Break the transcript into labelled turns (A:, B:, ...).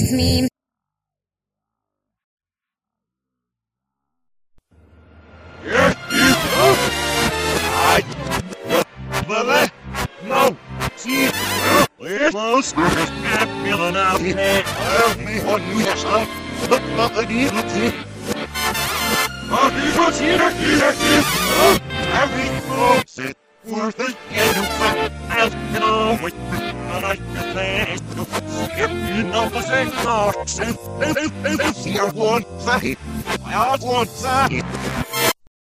A: me.
B: No! See? We're close. I'm feeling out here. I'll be on yourself. Look up at you. Oh, he's what's here. Every close it. Worth it. Get you fat. I'll go with me. And I can say, you know the same thoughts. And you're one side. I want side.